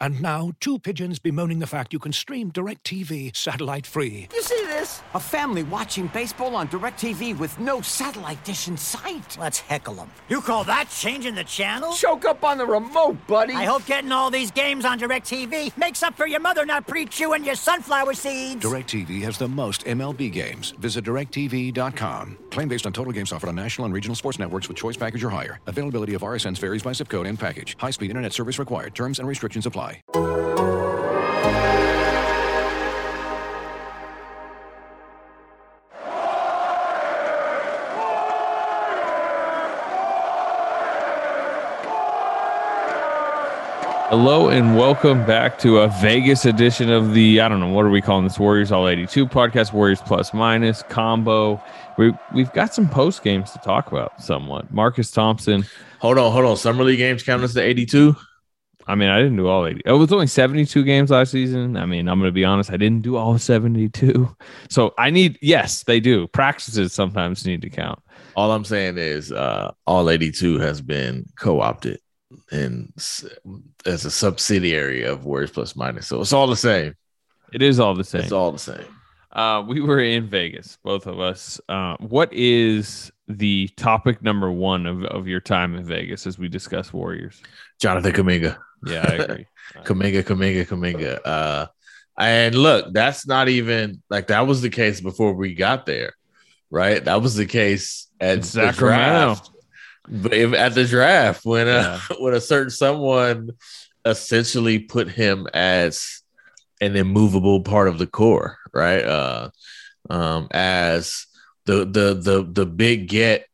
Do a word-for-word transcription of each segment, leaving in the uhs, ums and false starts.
And now, two pigeons bemoaning the fact you can stream DirecTV satellite-free. You see this? A family watching baseball on DirecTV with no satellite dish in sight. Let's heckle them. You call that changing the channel? Choke up on the remote, buddy. I hope getting all these games on DirecTV makes up for your mother not pre-chewing your sunflower seeds. DirecTV has the most M L B games. Visit direct T V dot com. Claim based on total games offered on national and regional sports networks with choice package or higher. Availability of R S Ns varies by zip code and package. High-speed internet service required. Terms and restrictions apply. Hello and welcome back to a Vegas edition of the, I don't know, what are we calling this? Warriors All eighty-two podcast, Warriors Plus Minus combo. We, we've got some post games to talk about somewhat. Marcus Thompson. Hold on, hold on. Summer League games count as the eighty-two? I mean, I didn't do all eighty. It was only seventy-two games last season. I mean, I'm going to be honest. I didn't do all seventy-two. So I need, yes, they do. Practices sometimes need to count. All I'm saying is uh, all eighty-two has been co-opted and as a subsidiary of Warriors Plus Minus. So it's all the same. It is all the same. It's all the same. Uh, we were in Vegas, both of us. Uh, what is the topic number one of, of your time in Vegas as we discuss Warriors? Jonathan Kuminga. Yeah, I agree. Kuminga, Kuminga, Kuminga. Uh, and look, that's not even like that was the case before we got there, right? That was the case at It's the Sacramento. draft. But if, at the draft, when uh, Yeah. when a certain someone essentially put him as an immovable part of the core, right? Uh, um, as the the the the big get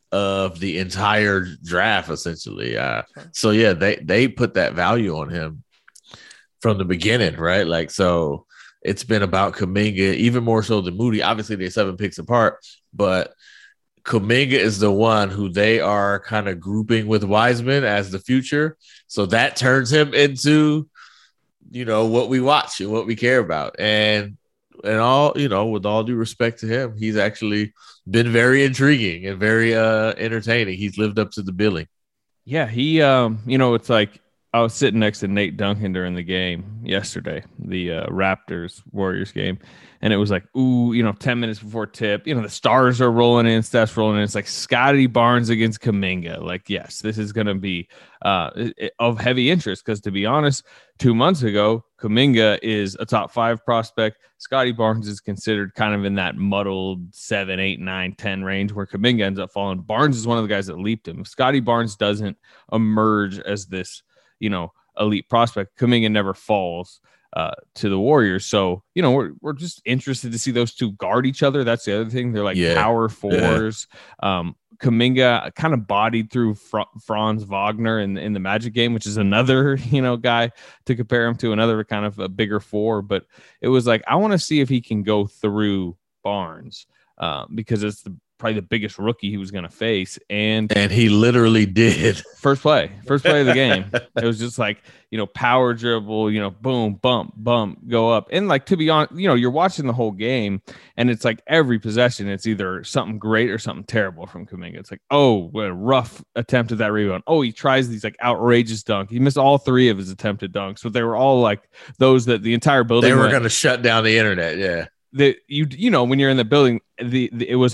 of the entire draft, essentially. Uh, so yeah, they they put that value on him from the beginning, right? Like, so it's been about Kuminga, even more so than Moody. Obviously, they're seven picks apart, but Kuminga is the one who they are kind of grouping with Wiseman as the future. So that turns him into, you know, what we watch and what we care about. And and all, you know, with all due respect to him, he's actually been very intriguing and very uh, entertaining. He's lived up to the billing. Yeah, he, um, you know, it's like I was sitting next to Nate Duncan during the game yesterday, the uh, Raptors Warriors game. And it was like, ooh, you know, ten minutes before tip, you know, the stars are rolling in, Steph's rolling in. It's like Scotty Barnes against Kuminga. Like, yes, this is going to be uh, of heavy interest because, to be honest, two months ago, Kuminga is a top five prospect. Scotty Barnes is considered kind of in that muddled seven, eight, nine, ten range where Kuminga ends up falling. Barnes is one of the guys that leaped him. If Scotty Barnes doesn't emerge as this, you know, elite prospect, Kuminga never falls uh to the Warriors. So, you know, we're we're just interested to see those two guard each other. That's the other thing. They're like Yeah. power fours. Yeah. Um Kuminga kind of bodied through Fr- Franz Wagner in in the Magic game, which is another, you know, guy to compare him to, another kind of a bigger four. But it was like, I want to see if he can go through Barnes uh, because it's the probably the biggest rookie he was going to face. And And he literally did. First play, first play of the game. It was just like, you know, power dribble, you know, boom, bump, bump, go up. And like, to be honest, you know, you're watching the whole game and it's like every possession, it's either something great or something terrible from Kuminga. It's like, oh, what a rough attempt at that rebound. Oh, he tries these like outrageous dunk. He missed all three of his attempted dunks, but they were all like those that the entire building. They were went, going to shut down the internet. Yeah. that you you know when you're in the building, the, the it was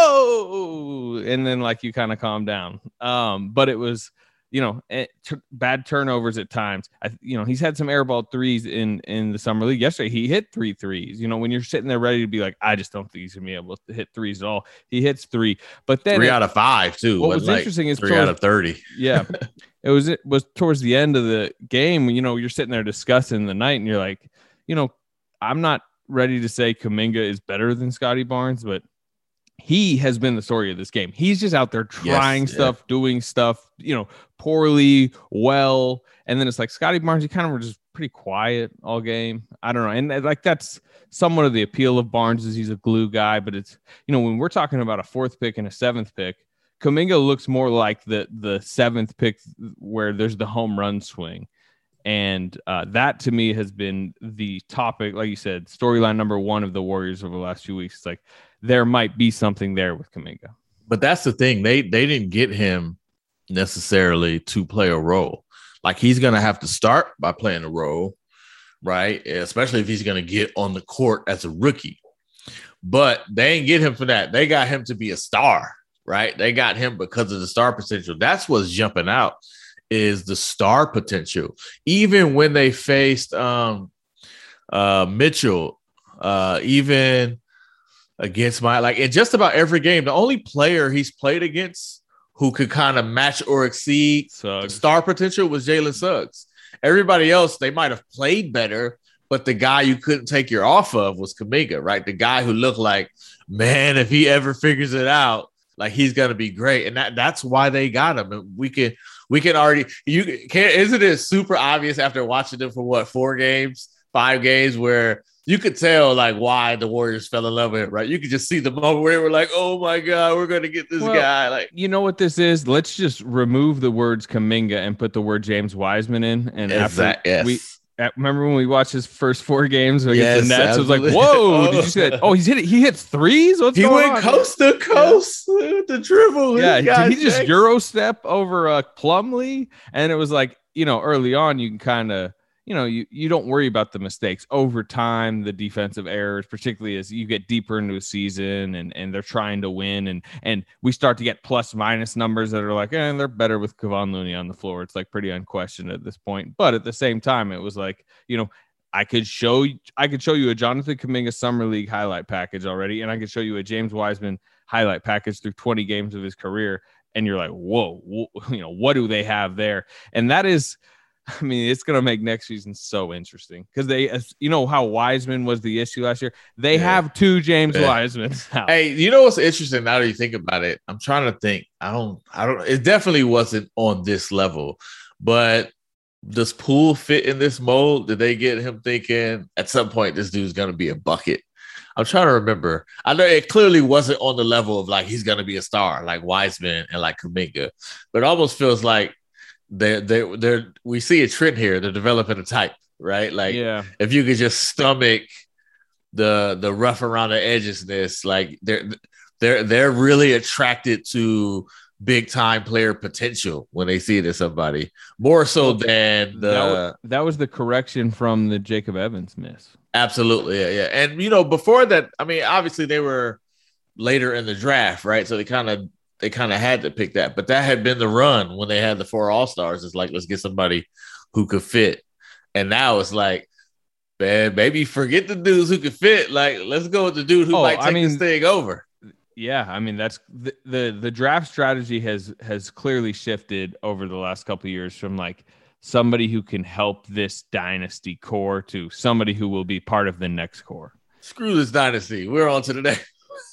oh, and then like you kind of calm down. Um, but it was, you know, it, t- bad turnovers at times. I, you know, he's had some airball threes in in the summer league. Yesterday, he hit three threes. You know, when you're sitting there ready to be like, I just don't think he's gonna be able to hit threes at all. He hits three, but then three it, out of five too. What was like interesting is three towards, out of thirty. Yeah, it was it was towards the end of the game. You know, you're sitting there discussing the night, and you're like, you know, I'm not ready to say Kuminga is better than Scotty Barnes, but he has been the story of this game. He's just out there trying yes, stuff, yeah. doing stuff, you know, poorly, well. And then it's like Scotty Barnes, he kind of were just pretty quiet all game. I don't know. And like, that's somewhat of the appeal of Barnes is he's a glue guy, but it's, you know, when we're talking about a fourth pick and a seventh pick, Kuminga looks more like the, the seventh pick where there's the home run swing. And uh, that to me has been the topic, like you said, storyline number one of the Warriors over the last few weeks. It's like there might be something there with Kuminga. But that's the thing. They they didn't get him necessarily to play a role. Like he's going to have to start by playing a role, right? Especially if he's going to get on the court as a rookie. But they ain't get him for that. They got him to be a star, right? They got him because of the star potential. That's what's jumping out is the star potential. Even when they faced um, uh, Mitchell, uh, even against my, like in just about every game, the only player he's played against who could kind of match or exceed Suggs. Star potential was Jalen Suggs. Everybody else, they might have played better, but the guy you couldn't take your off of was Kuminga, right? The guy who looked like, man, if he ever figures it out, like he's gonna be great, and that that's why they got him. And we can we can already you can't. Isn't it super obvious after watching them for what four games, five games, where you could tell like why the Warriors fell in love with him, right? You could just see the moment where they were like, "Oh my God, we're gonna get this well, guy." Like, you know what this is? Let's just remove the words Kuminga and put the word James Wiseman in. And exactly, after yes. we. Remember when we watched his first four games against yes, the Nets? absolutely. It was like, whoa, did you see that? Oh, he's hit it. He hits threes? What's he going went on? coast to coast yeah. with the dribble. Yeah, did he just Euro step over uh, Plumlee? And it was like, you know, early on, you can kind of, you know, you, you don't worry about the mistakes over time, the defensive errors, particularly as you get deeper into a season and, and they're trying to win. And, and we start to get plus minus numbers that are like, eh, they're better with Kevon Looney on the floor. It's like pretty unquestioned at this point. But at the same time, it was like, you know, I could show I could show you a Jonathan Kuminga Summer League highlight package already, and I could show you a James Wiseman highlight package through twenty games of his career. And you're like, whoa, whoa you know, what do they have there? And that is, I mean, it's going to make next season so interesting because they, you know, how Wiseman was the issue last year. They yeah. have two James yeah. Wiseman. Now. Hey, you know what's interesting now that you think about it? I'm trying to think. I don't, I don't, it definitely wasn't on this level, but does Poole fit in this mold? Did they get him thinking at some point this dude's going to be a bucket? I'm trying to remember. I know it clearly wasn't on the level of like he's going to be a star like Wiseman and like Kuminga, but it almost feels like They're, they're, they're, we see a trend here. They're developing a type, right? Like, yeah. if you could just stomach the the rough around the edgesness, like they're they're they're really attracted to big time player potential when they see it in somebody more so than the. That was, that was the correction from the Jacob Evans miss. Absolutely, yeah, yeah. And you know, before that, I mean, obviously they were later in the draft, right? So they kind of. They kind of had to pick that, but that had been the run when they had the four all-stars. It's like, let's get somebody who could fit. And now it's like, man, maybe forget the dudes who could fit. Like, let's go with the dude who oh, might take I mean, this thing over. Yeah. I mean, that's the, the, the draft strategy has, has clearly shifted over the last couple of years from like somebody who can help this dynasty core to somebody who will be part of the next core. Screw this dynasty. We're on to the next.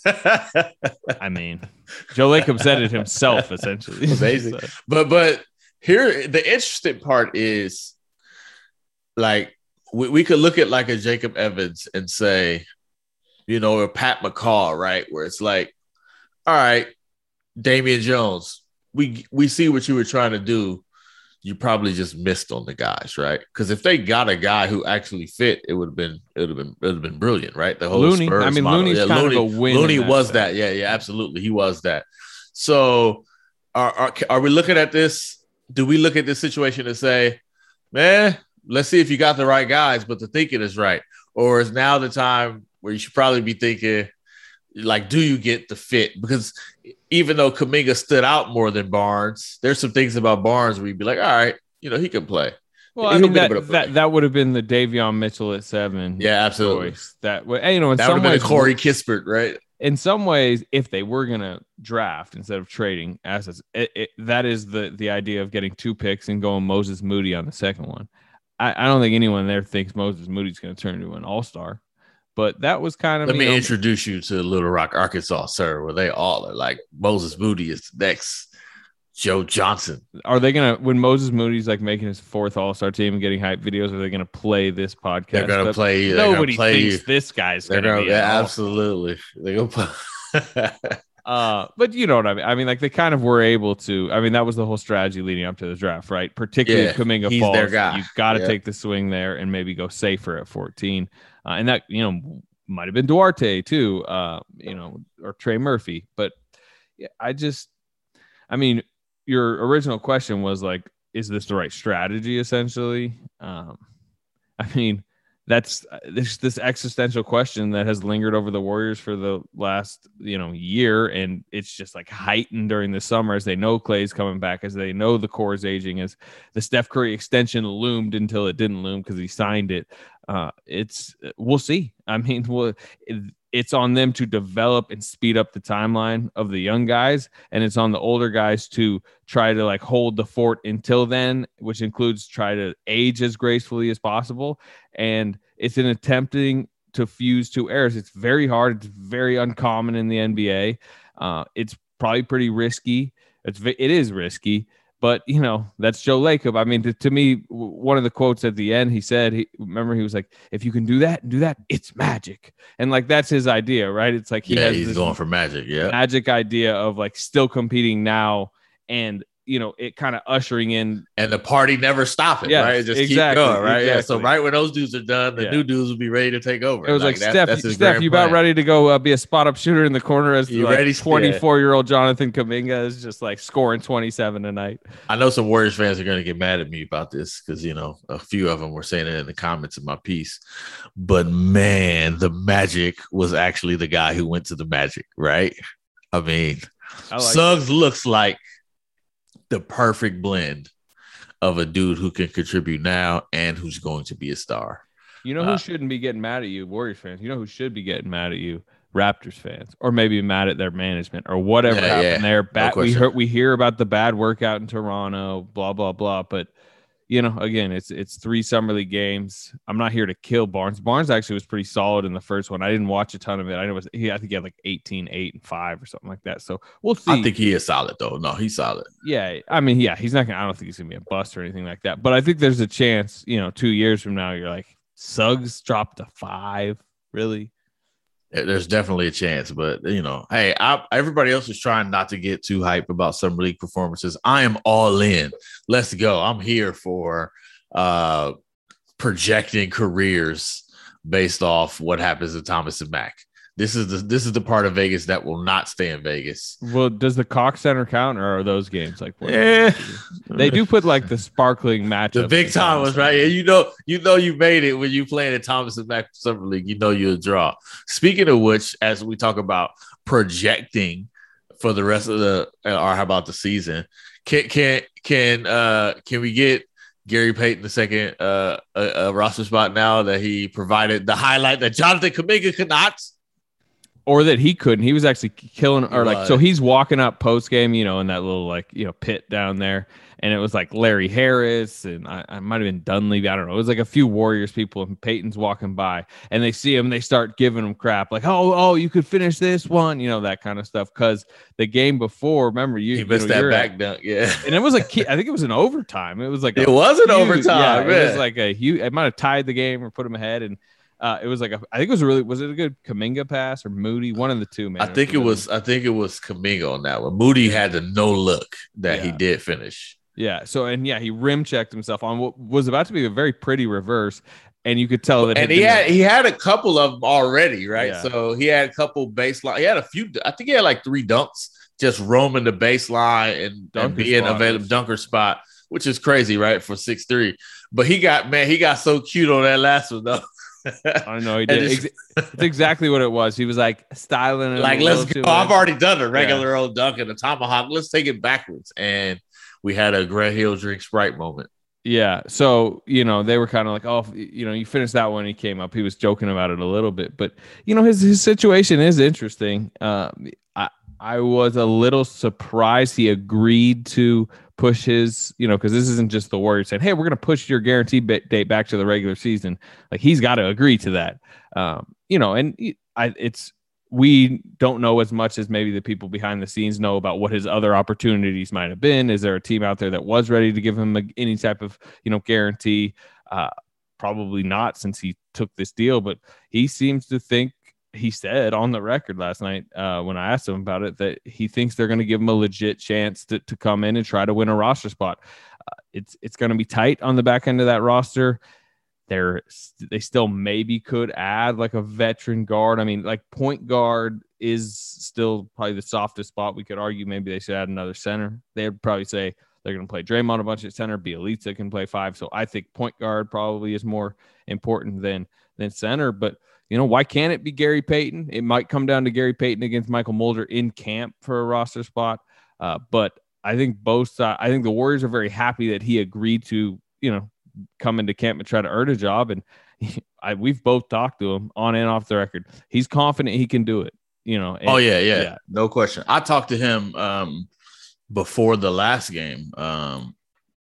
I mean, Joe Lacob said it himself, essentially. Amazing. So. But but here, the interesting part is, like, we, we could look at like a Jacob Evans and say, you know, or Pat McCaw, right? Where it's like, all right, Damian Jones, we we see what you were trying to do. You probably just missed on the guys, right? Because if they got a guy who actually fit, it would have been it would have been it would have been brilliant, right? The whole Looney. Spurs I mean, model. Looney's yeah, kind Looney, of a win. Looney that was set. that, yeah, yeah, absolutely, he was that. So, are, are are we looking at this? Do we look at this situation and say, man, let's see if you got the right guys, but the thinking is right, or is now the time where you should probably be thinking, like, do you get the fit? Because even though Kuminga stood out more than Barnes, there's some things about Barnes where you'd be like, all right, you know, he can play. Well, I mean, that, that that would have been the Davion Mitchell at seven. Yeah, absolutely. Choice. That you know, in that some would have ways, been a Corey Kispert, right? In some ways, if they were gonna draft instead of trading assets, it, it, that is the the idea of getting two picks and going Moses Moody on the second one. I, I don't think anyone there thinks Moses Moody's going to turn into an all-star. But that was kind of. Let me know, introduce you to Little Rock, Arkansas, sir, where they all are like Moses Moody is the next Joe Johnson. Are they gonna when Moses Moody's like making his fourth All-Star team and getting hype videos? Are they gonna play this podcast? They're gonna play. They're Nobody gonna play, thinks this guy's they're gonna, gonna be. Yeah, absolutely. They're gonna play. uh, but you know what I mean. I mean, like they kind of were able to. I mean, that was the whole strategy leading up to the draft, right? Particularly yeah, if Kuminga he's falls, their guy. you've got to yeah. take the swing there and maybe go safer at fourteen. Uh, and that you know. Might have been Duarte too, uh, you know, or Trey Murphy. But yeah, I just, I mean, your original question was like, is this the right strategy? Essentially, um, I mean, that's this this existential question that has lingered over the Warriors for the last you know year, and it's just like heightened during the summer as they know Clay's coming back, as they know the core is aging, as the Steph Curry extension loomed until it didn't loom because he signed it. Uh, it's we'll see. I mean, we'll, it, it's on them to develop and speed up the timeline of the young guys, and it's on the older guys to try to like hold the fort until then, which includes try to age as gracefully as possible. And it's in attempting to fuse two eras. It's very hard. It's very uncommon in the N B A. Uh, it's probably pretty risky. It's it is risky. But, you know, that's Joe Lacob. I mean, to, to me, one of the quotes at the end, he said, he, remember, he was like, if you can do that and do that, it's magic. And, like, that's his idea, right? It's like he yeah, has he's this going for magic, yeah. magic idea of, like, still competing now and, you know, it kind of ushering in. And the party never stopping, yes, right? It just exactly, keep going, right? Exactly. Yeah, so right when those dudes are done, the yeah. new dudes will be ready to take over. It was like, like that, Steph, that's his Steph, you about plan. ready to go uh, be a spot-up shooter in the corner as You like ready? twenty-four-year-old Jonathan Kuminga is just, like, scoring twenty-seven tonight. I know some Warriors fans are going to get mad at me about this because, you know, a few of them were saying it in the comments of my piece. But, man, the Magic was actually the guy who went to the Magic, right? I mean, I like Suggs it. looks like the perfect blend of a dude who can contribute now and who's going to be a star. You know who uh, shouldn't be getting mad at you, Warriors fans? You know who should be getting mad at you, Raptors fans, or maybe mad at their management or whatever yeah, happened yeah. there. Bad, no we heard we hear about the bad workout in Toronto, blah blah blah. But you know, again, it's it's three summer league games. I'm not here to kill Barnes. Barnes actually was pretty solid in the first one. I didn't watch a ton of it. I know it was he. I think he had like eighteen, eight, and five or something like that. So we'll see. I think he is solid though. No, he's solid. Yeah, I mean, yeah, he's not gonna. I don't think he's gonna be a bust or anything like that. But I think there's a chance. You know, two years from now, you're like Suggs dropped to five. Really? There's definitely a chance, but you know, hey, I, everybody else is trying not to get too hype about summer league performances. I am all in. Let's go. I'm here for uh, projecting careers based off what happens to Thomas and Mack. This is the this is the part of Vegas that will not stay in Vegas. Well, does the Cox Center count, or are those games like? Yeah. They do put like the sparkling matchup. The big time was right. Yeah, you know, you know, you made it when you playing at Thomas and Mack Summer League. You know, you'll draw. Speaking of which, as we talk about projecting for the rest of the, or how about the season? Can can can uh can we get Gary Payton the second uh a, a roster spot now that he provided the highlight that Jonathan Kuminga could not? Or that he couldn't. He was actually killing, or like, was. so he's walking up post game, you know, in that little like, you know, pit down there. And it was like Larry Harris and I, I might have been Dunleavy. I don't know. It was like a few Warriors people and Peyton's walking by and they see him. They start giving him crap like, oh, oh, you could finish this one, you know, that kind of stuff. Cause the game before, remember, you, he missed you know, that back dunk. Yeah. And it was like, I think it was an overtime. It was like, it was an huge, overtime. Yeah, man. it was like a huge, it might have tied the game or put him ahead. And, Uh, it was like a, I think it was a really, was it a good Kuminga pass or Moody? One of the two, man. I think it was, I think it was Kuminga on that one. Moody had the no look that yeah. he did finish. Yeah. So, and yeah, he rim checked himself on what was about to be a very pretty reverse. And you could tell that. And he had, he had a couple of them already, right? Yeah. So he had a couple baseline. He had a few, I think he had like three dunks just roaming the baseline and, and being available dunker spot, which is crazy, right? For six three. But he got, man, he got so cute on that last one, though. I know he did. It's, it's exactly what it was. He was like styling it like, let's go. I've already done a regular yeah. old dunk and a tomahawk. Let's take it backwards. And we had a Grant Hill drink Sprite moment. Yeah. So, you know, they were kind of like, oh, you know, you finished that one. He came up. He was joking about it a little bit. But, you know, his, his situation is interesting. Uh, I, I was a little surprised he agreed to push his, you know, because this isn't just the Warriors saying, hey, we're going to push your guarantee date back to the regular season. Like, he's got to agree to that. Um, you know, and I, it's, we don't know as much as maybe the people behind the scenes know about what his other opportunities might have been. Is there a team out there that was ready to give him a, any type of, you know, guarantee? Uh, probably not, since he took this deal, but he seems to think, he said on the record last night uh, when I asked him about it, that he thinks they're going to give him a legit chance to, to come in and try to win a roster spot. Uh, it's it's going to be tight on the back end of that roster. They're, they still maybe could add like a veteran guard. I mean, like point guard is still probably the softest spot. We could argue maybe they should add another center. They'd probably say They're going to play Draymond a bunch at center. Bjelica can play five. So I think point guard probably is more important than than center. But, you know, why can't it be Gary Payton? It might come down to Gary Payton against Michael Mulder in camp for a roster spot. Uh, but I think both uh, I think the Warriors are very happy that he agreed to, you know, come into camp and try to earn a job. And he, I, we've both talked to him on and off the record. He's confident he can do it, you know. And, oh, yeah, yeah, yeah. No question. I talked to him um, before the last game. Um,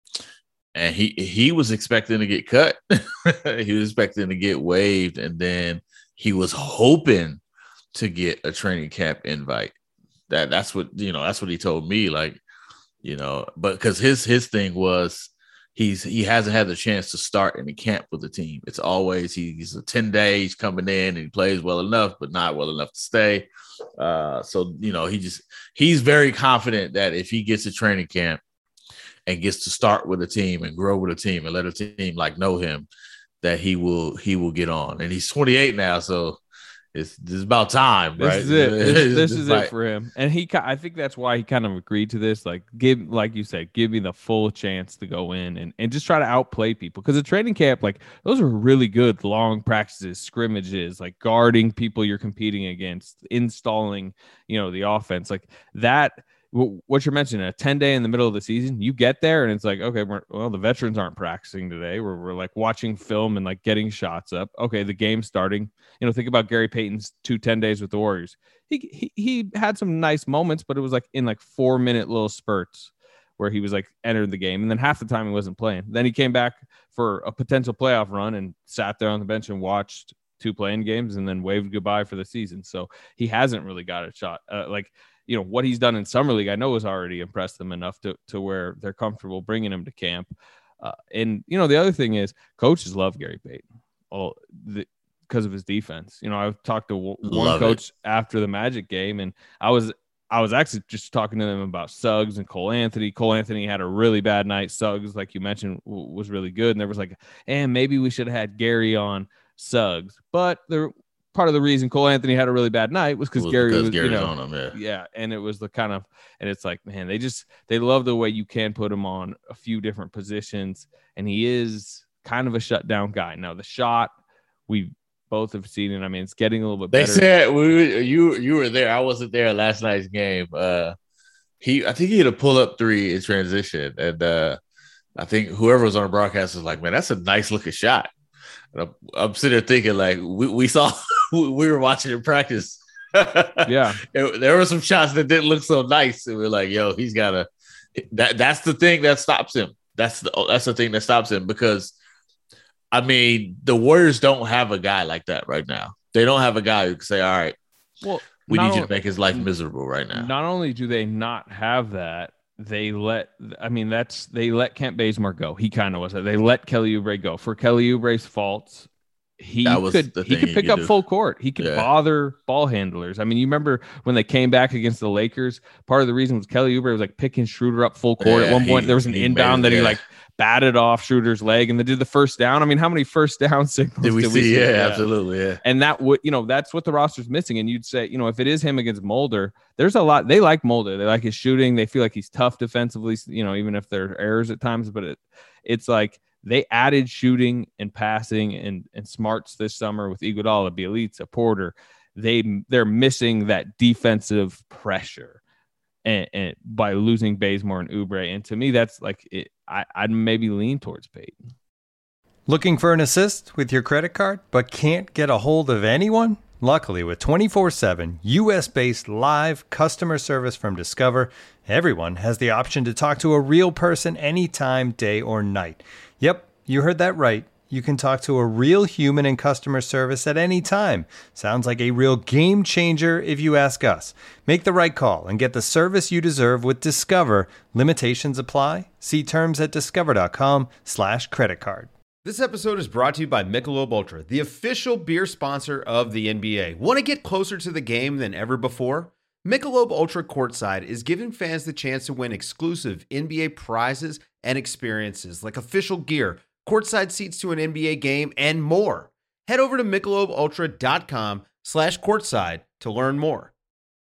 and he, he was expecting to get cut. He was expecting to get waived. And then he was hoping to get a training camp invite. That that's what, you know, that's what he told me. Like, you know, but because his his thing was he's he hasn't had the chance to start in the camp with the team. It's always he, he's a ten days coming in and he plays well enough, but not well enough to stay. Uh, so, you know, he just he's very confident that if he gets a training camp and gets to start with a team and grow with a team and let a team like know him, that he will he will get on. And he's twenty-eight now, so It's, it's about time, right? This is it. This, this is like, it for him. And he, I think that's why he kind of agreed to this. Like, give, like you said, give me the full chance to go in and, and just try to outplay people. Because a training camp, like, those are really good long practices, scrimmages, like guarding people you're competing against, installing, you know, the offense. Like that, what you're mentioning, a ten day in the middle of the season, you get there and it's like, okay, we're, well, the veterans aren't practicing today. We're, we're like watching film and like getting shots up. Okay, the game's starting. You know, think about Gary Payton's two ten days with the Warriors. He, he he had some nice moments, but it was like in like four minute little spurts where he was like entered the game, and then half the time he wasn't playing. Then he came back for a potential playoff run and sat there on the bench and watched two playing games and then waved goodbye for the season. So he hasn't really got a shot. Uh, like. You know, what he's done in summer league, I know has already impressed them enough to, to where they're comfortable bringing him to camp. Uh, and, you know, the other thing is coaches love Gary Payton all the, because of his defense. You know, I talked to w- one Love coach it. after the Magic game, and I was, I was actually just talking to them about Suggs and Cole Anthony. Cole Anthony had a really bad night. Suggs, like you mentioned, w- was really good. And there was like, and maybe we should have had Gary on Suggs, but there, part of the reason Cole Anthony had a really bad night was because Gary because was, Gary's you know, on him, yeah. yeah, and it was the kind of, and it's like, man, they just they love the way you can put him on a few different positions, and he is kind of a shutdown guy. Now the shot, we both have seen it. I mean, it's getting a little bit They better. said we you you were there. I wasn't there last night's game. Uh, he I think he had a pull up three in transition, and uh, I think whoever was on the broadcast was like, man, that's a nice looking shot. And I'm, I'm sitting there thinking like we we saw. We were watching in practice. Yeah. It, there were some shots that didn't look so nice. And we we're like, yo, he's got to that. That's the thing that stops him. That's the that's the thing that stops him because, I mean, the Warriors don't have a guy like that right now. They don't have a guy who can say, all right, Well, we need you only, to make his life miserable right now. Not only do they not have that, they let, I mean, that's, they let Kent Bazemore go. He kind of was that. They let Kelly Oubre go for Kelly Oubre's faults. He That was could the he thing could he pick could up do. full court. He could Yeah. bother ball handlers. I mean, you remember when they came back against the Lakers? Part of the reason was Kelly Oubre was like picking Schroeder up full court. Yeah, At one point, he- there was an he inbound made it, that he yeah. like batted off Schroeder's leg, and they did the first down. I mean, how many first down signals Did we see? Yeah, absolutely. Yeah. And that would, you know, that's what the roster's missing. And you'd say, you know, if it is him against Mulder, there's a lot. They like Mulder. They like his shooting. They feel like he's tough defensively, you know, even if there are errors at times. But it, it's like they added shooting and passing and, and smarts this summer with Iguodala, Bjelica, Porter. They, they're missing that defensive pressure and, and by losing Bazemore and Oubre. And to me, that's like, it, I, I'd maybe lean towards Payton. Looking for an assist with your credit card, but can't get a hold of anyone? Luckily, with twenty-four seven U S-based live customer service from Discover, everyone has the option to talk to a real person anytime, day or night. Yep, you heard that right. You can talk to a real human in customer service at any time. Sounds like a real game changer if you ask us. Make the right call and get the service you deserve with Discover. Limitations apply. See terms at discover.com slash credit card. This episode is brought to you by Michelob Ultra, the official beer sponsor of the N B A. Want to get closer to the game than ever before? Michelob Ultra Courtside is giving fans the chance to win exclusive N B A prizes and experiences like official gear, courtside seats to an N B A game, and more. Head over to michelobultra.com slash courtside to learn more.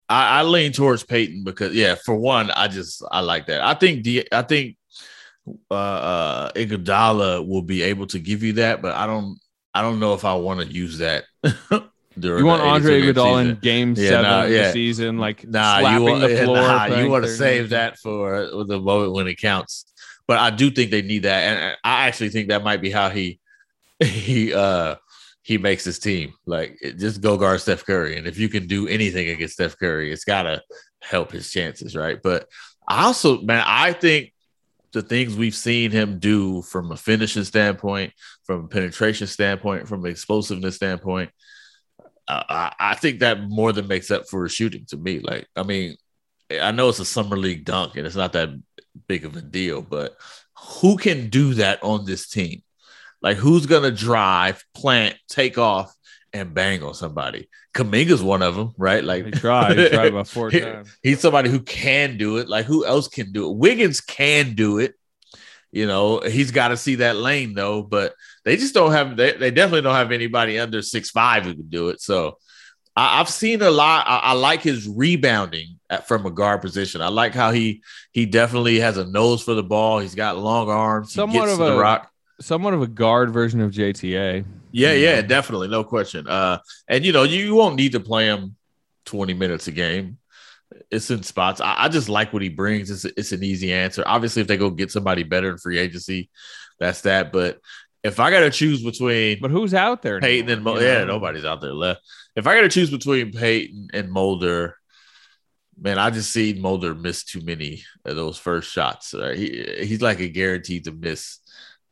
I, I lean towards Peyton because, yeah, for one, I just I like that. I think the I think uh, uh, Iguodala will be able to give you that, but I don't I don't know if I want to use that. You want Andre Iguodala in Game yeah, Seven nah, of yeah. the season, like nah, slapping you want, the floor. Nah, you want to save that for the moment when it counts. But I do think they need that, and I actually think that might be how he he uh he makes his team. Like, just go guard Steph Curry, and if you can do anything against Steph Curry, it's gotta help his chances, right? But I also, man, I think the things we've seen him do from a finishing standpoint, from a penetration standpoint, from an explosiveness standpoint, uh, I, I think that more than makes up for his shooting to me. Like, I mean, I know it's a summer league dunk and it's not that big of a deal, but who can do that on this team? Like, who's going to drive, plant, take off, and bang on somebody? Kuminga's one of them, right? Like, he tried. He tried about four times. He's somebody who can do it. Like, who else can do it? Wiggins can do it. You know, he's got to see that lane, though. But they just don't have they, – they definitely don't have anybody under six five who can do it. So, I, I've seen a lot. I, I like his rebounding at, from a guard position. I like how he he definitely has a nose for the ball. He's got long arms. Somewhat he gets of to a, the rock. Somewhat of a guard version of J T A. Yeah, yeah, definitely. No question. Uh, and, you know, you, you won't need to play him twenty minutes a game. It's in spots. I, I just like what he brings. It's, it's an easy answer. Obviously, if they go get somebody better in free agency, that's that. But if I got to choose between – But who's out there? Peyton and Mulder. Yeah, nobody's out there left. If I got to choose between Peyton and Mulder, man, I just see Mulder miss too many of those first shots. Uh, he, he's like a guaranteed to miss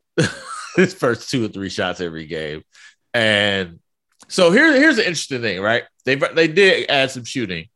his first two or three shots every game. And so here, here's the interesting thing, right? They they did add some shooting.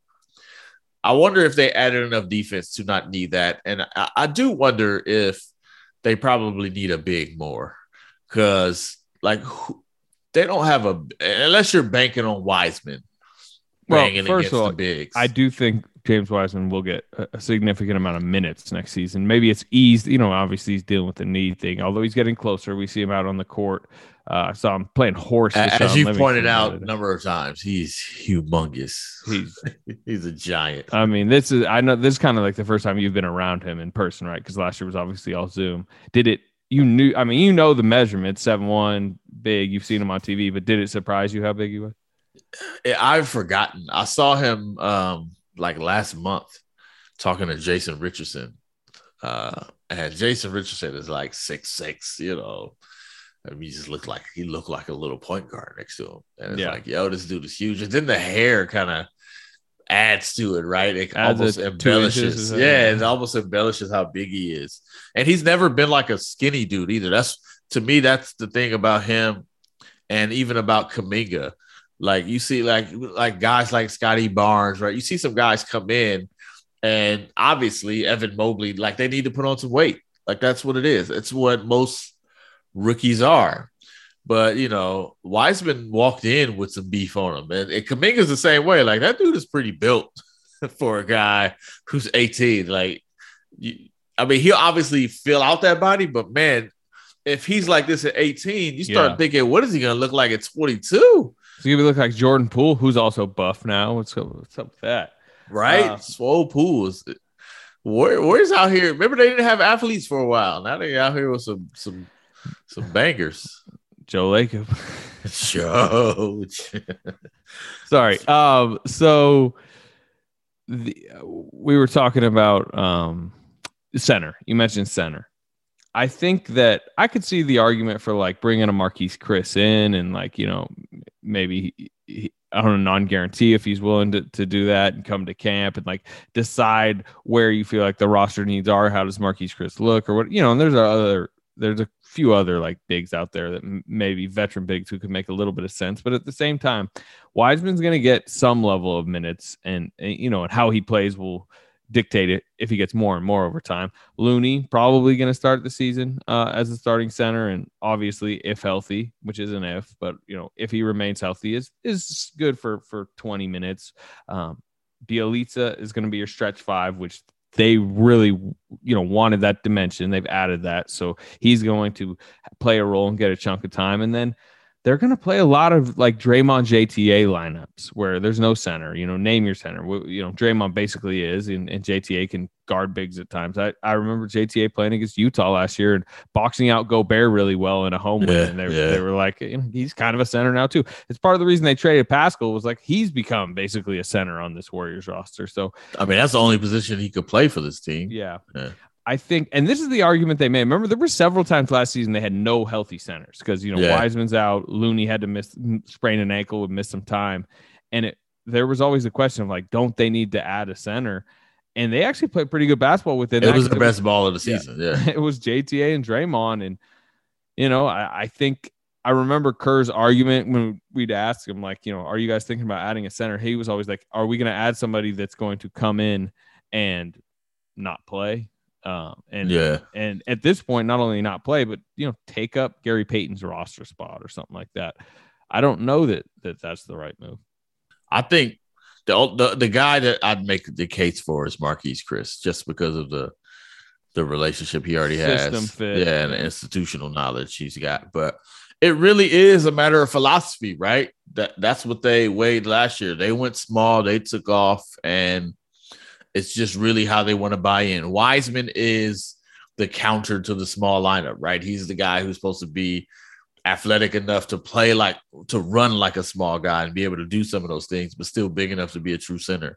I wonder if they added enough defense to not need that. And I, I do wonder if they probably need a big more because, like, they don't have a – unless you're banking on Wiseman banging well, first against of all, the bigs. I do think James Wiseman will get a, a significant amount of minutes next season. Maybe it's eased. You know, obviously he's dealing with the knee thing. Although he's getting closer. We see him out on the court. Uh, I saw him playing horse. As you've pointed out a number of times, he's humongous. He's he's a giant. I mean, this is I know this is kind of like the first time you've been around him in person, right? Because last year was obviously all Zoom. Did it? You knew. I mean, you know the measurement, seven one, big. You've seen him on T V, but did it surprise you how big he was? I've forgotten. I saw him um, like last month talking to Jason Richardson, uh, and Jason Richardson is like six six. You know. I mean, he just looked like he looked like a little point guard next to him. And it's yeah. like, yo, this dude is huge. And then the hair kind of adds to it, right? It adds almost embellishes. Yeah, it almost embellishes how big he is. And he's never been like a skinny dude either. That's to me, that's the thing about him and even about Kuminga. Like you see, like like guys like Scotty Barnes, right? You see some guys come in and obviously Evan Mobley, like they need to put on some weight. Like that's what it is. It's what most rookies are. But, you know, Wiseman walked in with some beef on him. And, and Kuminga's the same way. Like, that dude is pretty built for a guy who's eighteen. Like, you, I mean, he'll obviously fill out that body. But, man, if he's like this at eighteen, you start yeah. thinking, what is he going to look like at twenty-two? He's going to look like Jordan Poole, who's also buff now. What's up, what's up with that? Right? Uh, Swole Poole is – where, where's out here? Remember, they didn't have athletes for a while. Now they're out here with some some – Some bangers. Joe Lacob. Joe. Sorry. Um, so the, we were talking about um, center. You mentioned center. I think that I could see the argument for like bringing a Marquise Chris in and like, you know, maybe he, he, I don't know, non-guarantee if he's willing to, to do that and come to camp and like decide where you feel like the roster needs are. How does Marquise Chris look or what, you know, and there's other, there's a few other like bigs out there that m- maybe veteran bigs who could make a little bit of sense. But at the same time, Wiseman's going to get some level of minutes and, and, you know, and how he plays will dictate it if he gets more and more over time. Looney probably going to start the season uh, as a starting center. And obviously if healthy, which is an if, but you know, if he remains healthy is, is good for, for twenty minutes. Um, Bielitsa is going to be your stretch five, which they really, you know, wanted that dimension. They've added that. So he's going to play a role and get a chunk of time. And then they're going to play a lot of like Draymond J T A lineups where there's no center, you know, name your center. You know, Draymond basically is, and, and J T A can guard bigs at times. I, I remember J T A playing against Utah last year and boxing out Gobert really well in a home win. Yeah, and they, yeah. they were like, you know, he's kind of a center now too. It's part of the reason they traded Pascal was like, he's become basically a center on this Warriors roster. So, I mean, that's the only position he could play for this team. yeah. Yeah. I think, and this is the argument they made. Remember, there were several times last season they had no healthy centers because, you know, Yeah. Wiseman's out, Looney had to miss, sprain an ankle, would miss some time. And it, there was always the question of like, don't they need to add a center? And they actually played pretty good basketball within It that. was the It best ball of the season. Yeah. It was J T A and Draymond. And, you know, I, I think I remember Kerr's argument when we'd ask him, like, you know, are you guys thinking about adding a center? He was always like, are we going to add somebody that's going to come in and not play? Um, and Yeah. and at this point, not only not play, but you know, take up Gary Payton's roster spot or something like that. I don't know that that that's the right move. I think the, the the guy that I'd make the case for is Marquise Chris, just because of the the relationship he already System has, fit. yeah, and the institutional knowledge he's got. But it really is a matter of philosophy, right? That that's what they weighed last year. They went small, they took off, and it's just really how they want to buy in. Wiseman is the counter to the small lineup, right? He's the guy who's supposed to be athletic enough to play like, to run like a small guy and be able to do some of those things, but still big enough to be a true center.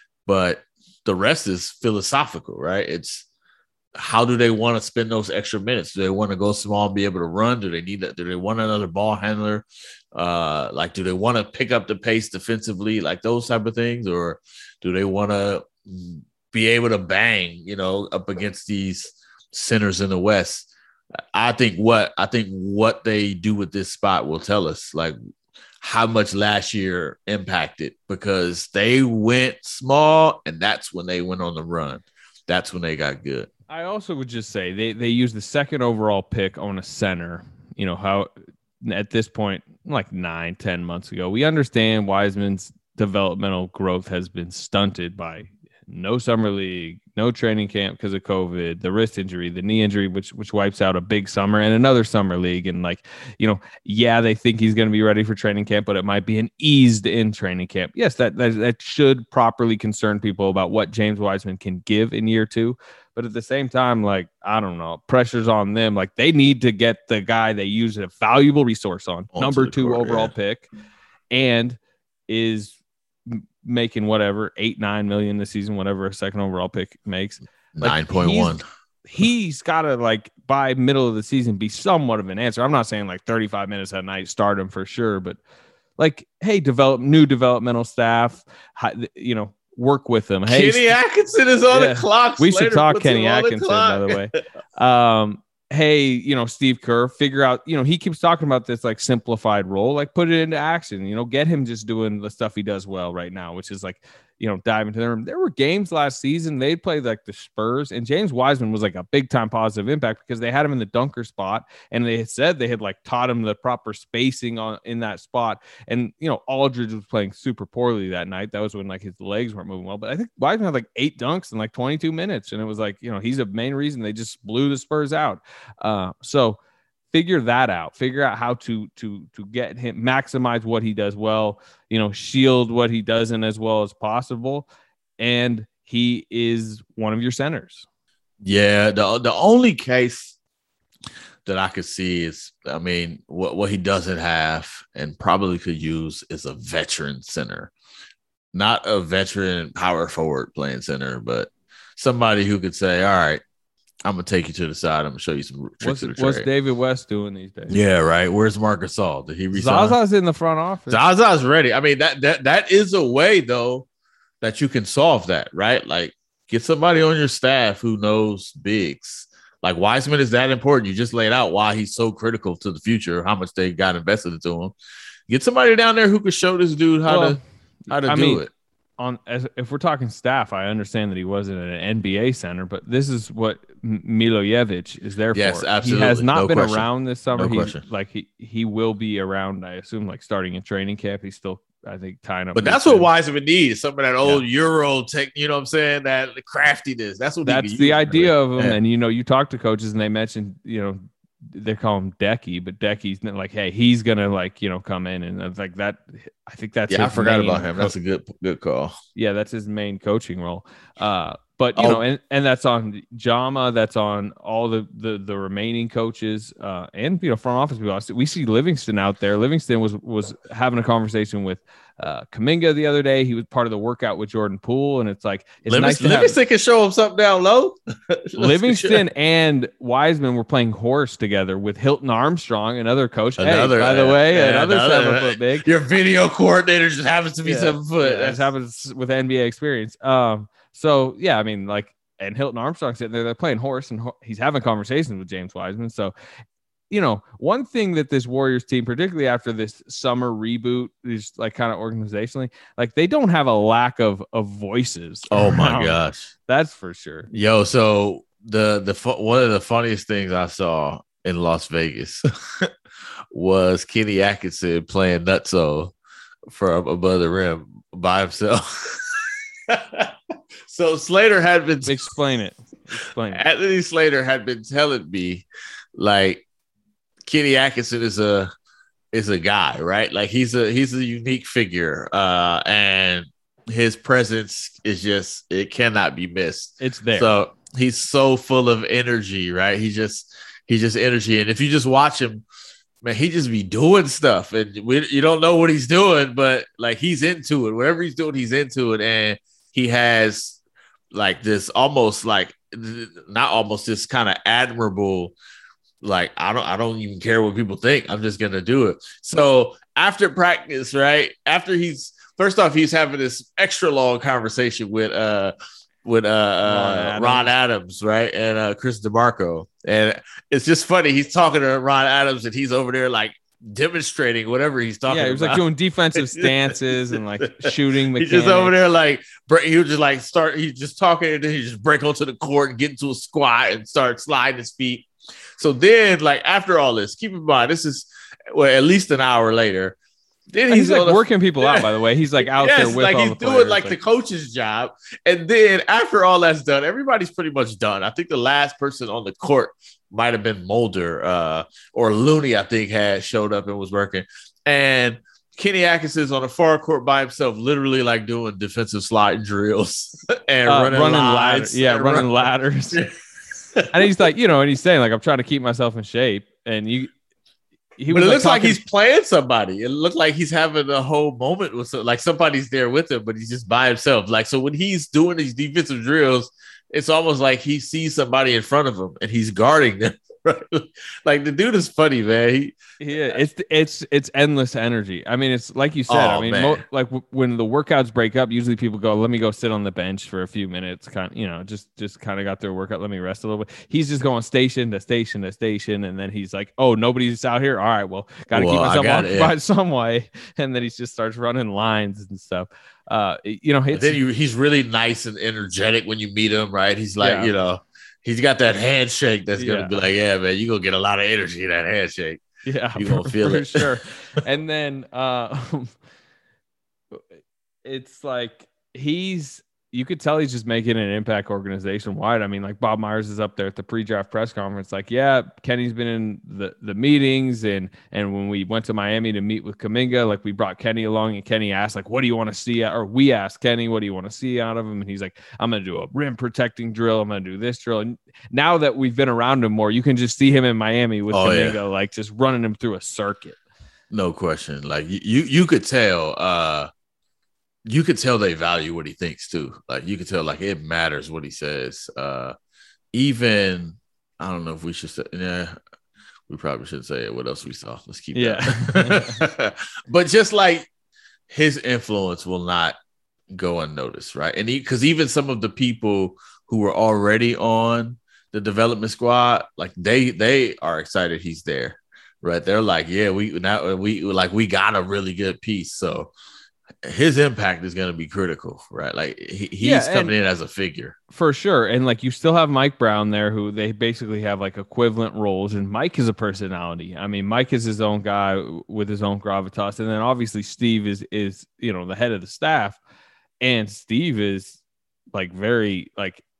But the rest is philosophical, right? It's how do they want to spend those extra minutes? Do they want to go small and be able to run? Do they need that? Do they want another ball handler? Uh, like, do they want to pick up the pace defensively? Like those type of things, or do they want to be able to bang, you know, up against these centers in the West? I think what I think what they do with this spot will tell us like how much last year impacted, because they went small and that's when they went on the run. That's when they got good. I also would just say they they used the second overall pick on a center. You know how at this point, like nine, ten months ago, we understand Wiseman's developmental growth has been stunted by no summer league, no training camp because of COVID, the wrist injury, the knee injury, which which wipes out a big summer and another summer league. And like, you know, yeah, they think he's going to be ready for training camp, but it might be an eased in training camp. Yes, that, that that should properly concern people about what James Wiseman can give in year two. But at the same time, like, I don't know, pressure's on them. Like they need to get the guy they use a valuable resource on, Onto number the two court, overall yeah. pick, and is making whatever eight, nine million this season, whatever a second overall pick makes. Like, Nine point one. He's, he's got to like by middle of the season be somewhat of an answer. I'm not saying like thirty-five minutes a night, start him for sure, but like, hey, develop new developmental staff, hi- you know, work with them. Hey, Kenny Atkinson is on yeah. the clock. we should Slater talk puts Kenny him on the Atkinson, by the clock. way. Um, hey, you know, Steve Kerr, figure out, you know, he keeps talking about this like simplified role, like put it into action, you know, get him just doing the stuff he does well right now, which is like, you know, dive into them. There were games last season, they'd play like the Spurs, and James Wiseman was like a big time positive impact because they had him in the dunker spot, and they had said they had like taught him the proper spacing on in that spot. And, you know, Aldridge was playing super poorly that night. That was when like his legs weren't moving well, but I think Wiseman had like eight dunks in like twenty-two minutes. And it was like, you know, he's a main reason they just blew the Spurs out. Uh, so figure that out, figure out how to, to, to get him, maximize what he does well, you know, shield what he doesn't as well as possible. And he is one of your centers. Yeah. The, the only case that I could see is, I mean, what, what he doesn't have and probably could use is a veteran center, not a veteran power forward playing center, but somebody who could say, all right, I'm going to take you to the side. I'm going to show you some tricks What's, of the what's trade. David West doing these days? Yeah, right. Where's Marc Gasol? Did he resign? Zaza's in the front office. Zaza's ready. I mean, that that that is a way, though, that you can solve that, right? Like, get somebody on your staff who knows bigs. Like, Wiseman is that important. You just laid out why he's so critical to the future, how much they got invested into him. Get somebody down there who could show this dude how Well, to how to I do mean, it. On as if we're talking staff, I understand that he wasn't an N B A center, but this is what M- Milojevic is there Yes, for. absolutely. He has not No been question. around this summer. No he, question. Like he he will be around, I assume, like starting in training camp. He's still, I think, tying up. But loose that's what ends. Wiseman needs. Some of that old Euro tech, you know what I'm saying? That craftiness. That's what he That's can the use, idea really. of him. Yeah. And you know, you talk to coaches and they mentioned, you know, they call him Decky, but Decky's like, hey, he's gonna like you know come in and it's like that. I think that's Yeah, I his forgot main about him. That's a good good call. Yeah, that's his main coaching role. Uh, but you Oh. know, and, and that's on Jama, that's on all the the, the remaining coaches, uh, and you know, front office people. We see Livingston out there. Livingston was was having a conversation with uh, Kuminga the other day. He was part of the workout with Jordan Poole, and it's like it's Livingston, nice to have Livingston can show him something down low. Livingston and Wiseman were playing horse together with Hilton Armstrong, another coach. Another, hey, by the way, uh, another, another seven foot big. Your video coordinator just happens to be Yeah. seven foot. Yeah, this happens with N B A experience. Um, so yeah, I mean, like, and Hilton Armstrong sitting there, they're playing horse, and ho- he's having conversations with James Wiseman. So, you know, one thing that this Warriors team, particularly after this summer reboot, is like kind of organizationally, like they don't have a lack of of voices. Oh my around. gosh, That's for sure. yo! So the the fu- one of the funniest things I saw in Las Vegas was Kenny Atkinson playing nutso from above the rim by himself. So Slater had been Explain it. Explain it. Anthony Slater had been telling me, like, Kenny Atkinson is a is a guy, right? Like he's a he's a unique figure, uh, and his presence is just it cannot be missed. It's there. So he's so full of energy, right? He just he's just energy, and if you just watch him, man, he just be doing stuff, and we, you don't know what he's doing, but like he's into it. Whatever he's doing, he's into it, and he has like this almost like not almost this kind of admirable, like I don't I don't even care what people think. I'm just gonna do it. So after practice, right after he's first off, he's having this extra long conversation with uh with uh, Ron uh Adams. Ron Adams, right, and uh Chris DeMarco, and it's just funny. He's talking to Ron Adams, and he's over there like demonstrating whatever he's talking Yeah, he was about. like doing defensive stances and like shooting He's mechanics. just over there like break, he would just like start. He's just talking, and then he just break onto the court and get into a squat and start sliding his feet. So then, like after all this, keep in mind this is well at least an hour later. Then he's, he's, like on the- working people out. By the way, he's like out yes, there with like all he's the doing players, like, the coach's job. And then after all that's done, everybody's pretty much done. I think the last person on the court might have been Mulder uh, or Looney. I think had showed up and was working. And Kenny Atkinson's on the far court by himself, literally like doing defensive slide drills and uh, running, running lines. ladders. Yeah, and running run- ladders. And he's like, you know, and he's saying like, I'm trying to keep myself in shape. And you, he But was it looks like talking- he's playing somebody. It looked like he's having a whole moment with some, like somebody's there with him, but he's just by himself. Like so, when he's doing these defensive drills, it's almost like he sees somebody in front of him and he's guarding them. Right? Like the dude is funny, man. He, Yeah, it's it's it's endless energy. I mean, it's like you said. Oh, I mean, man. mo- like w- when the workouts break up, usually people go, "Let me go sit on the bench for a few minutes." Kind, of, you know, just just kind of got their workout. Let me rest a little bit. He's just going station to station to station, and then he's like, "Oh, nobody's out here. All right, well, got to Well, keep I myself got it, occupied yeah." some way." And then he just starts running lines and stuff. Uh, you know, But it's, then you, he's really nice and energetic when you meet him, right? He's like, Yeah. you know, he's got that handshake that's gonna Yeah. be like, yeah, man, you're gonna get a lot of energy in that handshake. yeah, You gonna for, feel for it. sure. And then uh, it's like he's you could tell he's just making an impact organization wide. I mean, like Bob Myers is up there at the pre-draft press conference, like, yeah, Kenny's been in the, the meetings, and and when we went to Miami to meet with Kuminga, like we brought Kenny along, and Kenny asked, like, what do you want to see? Or we asked Kenny, what do you want to see out of him? And he's like, I'm gonna do a rim protecting drill, I'm gonna do this drill. And now that we've been around him more, you can just see him in Miami with Oh, Kuminga, yeah. like just running him through a circuit. No question. Like you, you, you could tell. Uh, you could tell they value what he thinks too. Like you could tell, like it matters what he says. Uh, even I don't know if we should say. Yeah, we probably shouldn't say it. What else we saw? Let's keep. Yeah. that. But just like his influence will not go unnoticed, right? And because even some of the people who were already on the development squad, like they they are excited he's there, right? They're like, yeah, we now we like we got a really good piece, so his impact is going to be critical, right? Like he, he's Yeah, and- coming in as a figure. For sure. And like you still have Mike Brown there, who they basically have like equivalent roles. And Mike is a personality. I mean, Mike is his own guy with his own gravitas. And then obviously Steve is is, you know, the head of the staff. And Steve is like very like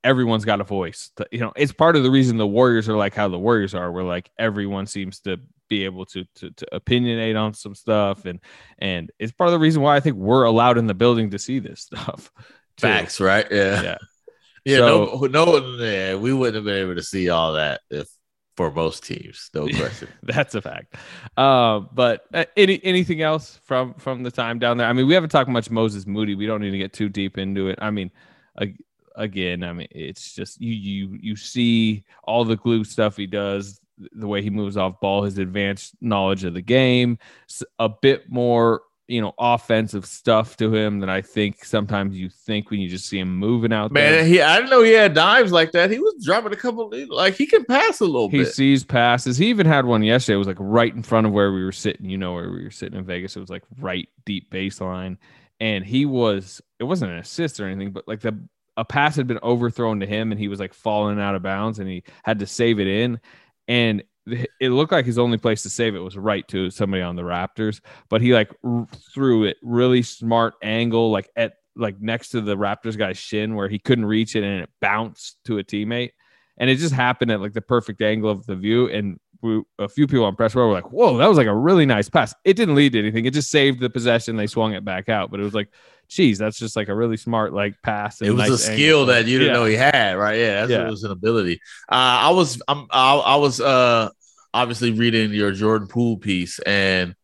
everyone's got a voice. You know, it's part of the reason the Warriors are like how the Warriors are, where like everyone seems to be able to, to to opinionate on some stuff, and and it's part of the reason why I think we're allowed in the building to see this stuff. Too. Facts, right? Yeah, yeah, yeah. So, no, no, yeah, we wouldn't have been able to see all that if for most teams, no question. That's a fact. Uh, but uh, any anything else from from the time down there? I mean, we haven't talked much Moses Moody. We don't need to get too deep into it. I mean, uh, again, I mean, it's just you you you see all the glue stuff he does. The way he moves off ball, his advanced knowledge of the game, a bit more, you know, offensive stuff to him than I think sometimes you think when you just see him moving out Man, there. he I didn't know he had dimes like that. He was dropping a couple, like he can pass a little He bit. sees passes. He even had one yesterday. It was like right in front of where we were sitting. You know, where we were sitting in Vegas. It was like right deep baseline, and he was. It wasn't an assist or anything, but like the a pass had been overthrown to him, and he was like falling out of bounds, and he had to save it in. And it looked like his only place to save it was right to somebody on the Raptors, but he like r- threw it really smart angle, like at like next to the Raptors guy's shin where he couldn't reach it, and it bounced to a teammate. And it just happened at like the perfect angle of the view. And we, a few people on press row were like, whoa, that was like a really nice pass. It didn't lead to anything. It just saved the possession. They swung it back out, but it was like, geez, that's just like a really smart like pass. It was nice a skill angle. that you didn't Yeah. know he had, right? Yeah, that's Yeah. it was an ability. Uh, I was, I'm, I, I was uh, obviously reading your Jordan Poole piece, and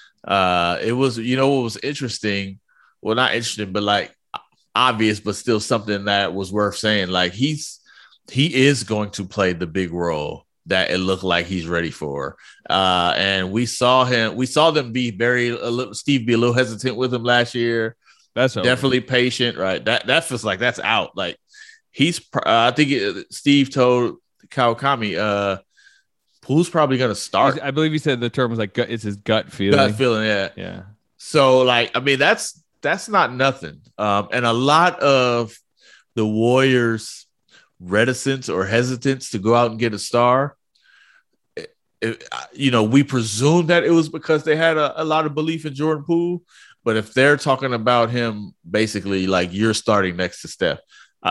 uh, it was, you know, what was interesting. Well, not interesting, but like obvious, but still something that was worth saying. Like he's, he is going to play the big role that it looked like he's ready for. Uh, and we saw him, we saw them be very, a little, Steve be a little hesitant with him last year. That's over. Definitely patient, right? That that feels like that's out. Like he's, uh, I think it, Steve told Kawakami, uh, Poole's probably going to start. I believe he said the term was like, gut, it's his gut feeling. Gut feeling, yeah. Yeah. So like, I mean, that's, that's not nothing. Um, and a lot of the Warriors' reticence or hesitance to go out and get a star, it, it, you know, we presume that it was because they had a, a lot of belief in Jordan Poole. But if they're talking about him basically like you're starting next to Steph, uh,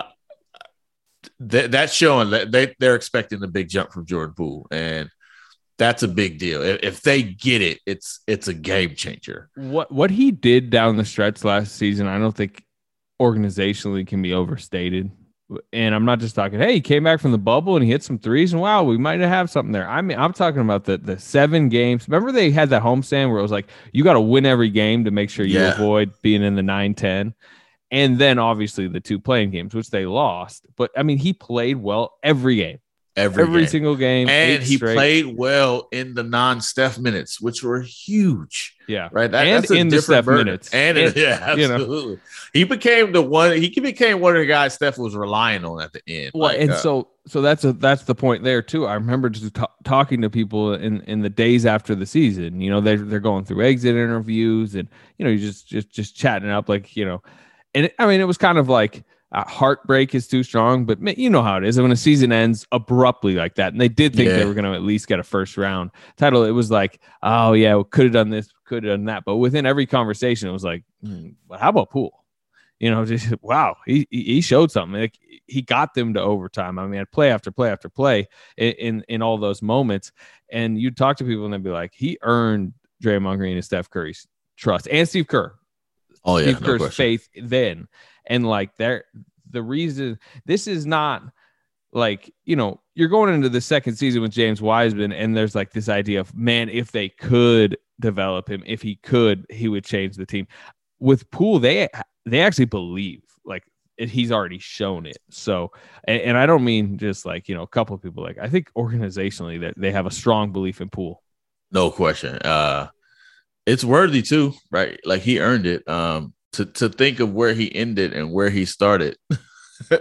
th- that's showing that they, they're expecting a big jump from Jordan Poole. And that's a big deal. If, if they get it, it's it's a game changer. What what he did down the stretch last season, I don't think organizationally can be overstated. And I'm not just talking, hey, he came back from the bubble and he hit some threes, and wow, we might have something there. I mean, I'm talking about the the seven games. Remember they had that homestand where it was like, you got to win every game to make sure you Yeah. avoid being in the nine ten. And then obviously the two playing games, which they lost. But I mean, he played well every game. Every, Every game. single game. And eight he straight. played well in the non-Steph minutes, which were huge. Yeah. Right. That, and that's a in the different Steph burden. minutes. And, in, And, yeah, you know. absolutely. He became the one, he became one of the guys Steph was relying on at the end. Well, Like, and uh, so so that's a that's the point there too. I remember just ta- talking to people in, in the days after the season. You know, they they're going through exit interviews, and you know, you just just just chatting it up, like, you know, and it, I mean, it was kind of like uh, heartbreak is too strong, but man, you know how it is when a season ends abruptly like that. And they did think Yeah. they were going to at least get a first round title. It was like, oh yeah, we could have done this, could have done that, but within every conversation, it was like, hmm, but how about Poole? You know, just wow, he he showed something. Like, he got them to overtime. I mean, play after play after play in, in in all those moments. And you talk to people and they'd be like, he earned Draymond Green and Steph Curry's trust and Steve Kerr. oh, yeah, Steve no Kerr's question. faith then. And like there, the reason this is not like, you know, you're going into the second season with James Wiseman, and there's like this idea of, man, if they could develop him, if he could, he would change the team. With Poole, they they actually believe like it, he's already shown it. So, and, and I don't mean just like, you know, a couple of people, like I think organizationally that they have a strong belief in Poole. No question. Uh, it's worthy too, right? Like he earned it. Um, to to think of where he ended and where he started, uh,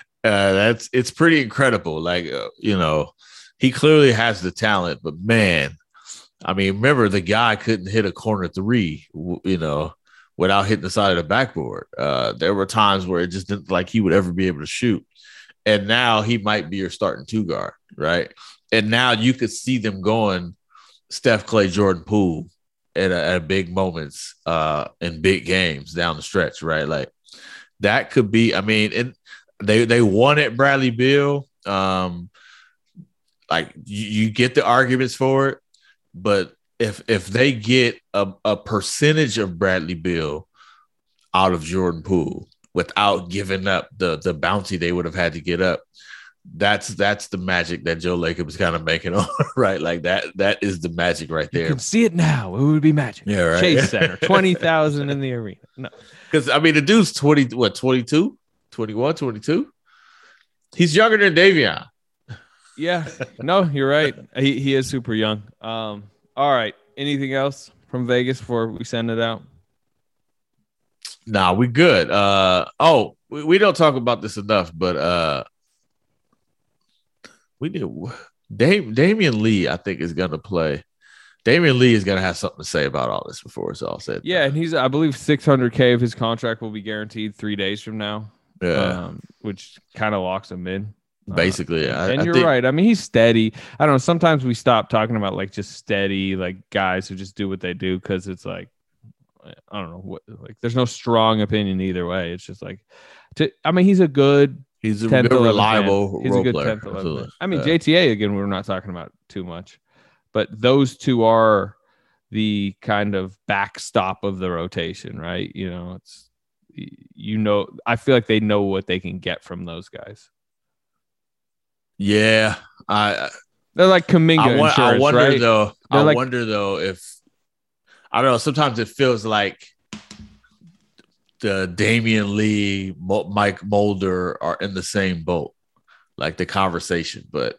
that's it's pretty incredible. Like uh, you know, he clearly has the talent, but man, I mean, remember the guy couldn't hit a corner three, w- you know, without hitting the side of the backboard. Uh, there were times where it just didn't like he would ever be able to shoot, and now he might be your starting two guard, right? And now you could see them going Steph, Clay, Jordan, Poole at, a, at big moments uh, in big games down the stretch, right? Like that could be, I mean, and they they wanted Bradley Beal. Um, like you, you get the arguments for it, but if if they get a, a percentage of Bradley Beal out of Jordan Poole without giving up the the bounty they would have had to get up, that's that's the magic that Joe Lacob is kind of making on, right? Like that that is the magic right there. You can see it now. It would be magic. Yeah, right. Chase Center, twenty thousand in the arena. No, because I mean the dude's twenty, what, twenty-two, twenty-one, twenty-two. He's younger than Davion. Yeah, no, you're right. He he is super young. Um, all right. Anything else from Vegas before we send it out? Nah, we good. Uh oh, we, we don't talk about this enough, but uh we did. Dam- Damian Lee, I think, is gonna play. Damian Lee is gonna have something to say about all this before it's all said. Yeah, and he's I believe six hundred K of his contract will be guaranteed three days from now. Yeah, um, which kind of locks him in. Basically, uh, I, and I you're think, right. I mean, he's steady. I don't know. Sometimes we stop talking about like just steady, like guys who just do what they do because it's like I don't know what. Like, there's no strong opinion either way. It's just like, to, I mean, he's a good. He's a good, reliable He's role a good player. tenth, I mean, uh, J T A again. We're not talking about too much, but those two are the kind of backstop of the rotation, right? You know, it's you know. I feel like they know what they can get from those guys. Yeah, I. They're like Kuminga I, wa- insurance, I wonder right? though. They're I like, wonder though if I don't know. Sometimes it feels like the Damian Lee, Mo- Mike Mulder are in the same boat, like the conversation. But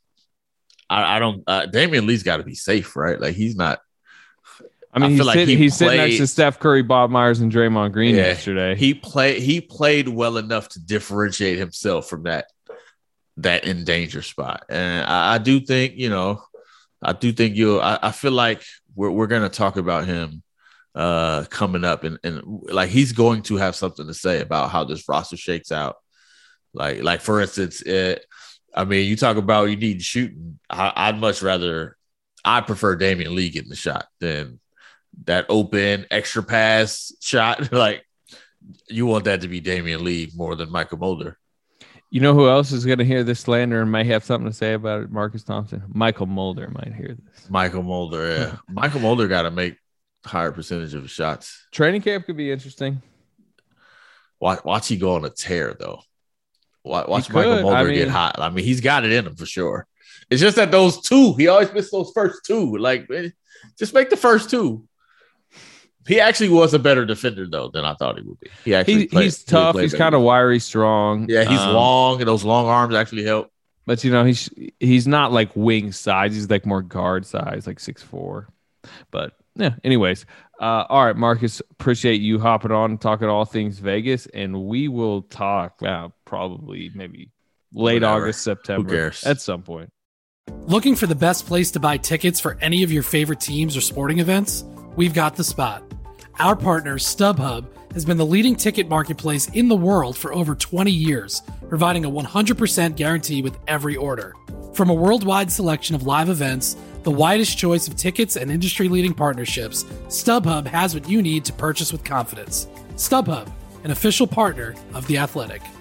I, I don't. Uh, Damian Lee's got to be safe, right? Like he's not. I mean, I he's, feel like sit, he he's sitting next played- to Steph Curry, Bob Myers, and Draymond Green Yeah, yesterday. He played. He played well enough to differentiate himself from that that in danger spot, and I, I do think you know. I do think you. I, I feel like we're we're gonna talk about him uh, coming up, and and like he's going to have something to say about how this roster shakes out. Like like for instance, it, I mean, you talk about you need shooting. I, I'd much rather. I prefer Damian Lee getting the shot than that open extra pass shot. Like you want that to be Damian Lee more than Michael Mulder. You know who else is going to hear this slander and may have something to say about it? Marcus Thompson. Michael Mulder might hear this. Michael Mulder, yeah. Michael Mulder got to make higher percentage of his shots. Training camp could be interesting. Watch, watch he go on a tear, though. Watch, watch He Michael could. Mulder I mean- get hot. I mean, he's got it in him for sure. It's just that those two, he always missed those first two. Like, just make the first two. He actually was a better defender, though, than I thought he would be. He actually He, played, he's he tough. played He's better. kind of wiry, strong. Yeah, he's Um, long, and those long arms actually help. But, you know, he's he's not like wing size. He's like more guard size, like six foot four. But, yeah, anyways. Uh, all right, Marcus, appreciate you hopping on and talking all things Vegas. And we will talk uh, probably maybe late Whatever. August, September. Who cares? At some point. Looking for the best place to buy tickets for any of your favorite teams or sporting events? We've got the spot. Our partner, StubHub, has been the leading ticket marketplace in the world for over twenty years, providing a one hundred percent guarantee with every order. From a worldwide selection of live events, the widest choice of tickets, and industry-leading partnerships, StubHub has what you need to purchase with confidence. StubHub, an official partner of The Athletic.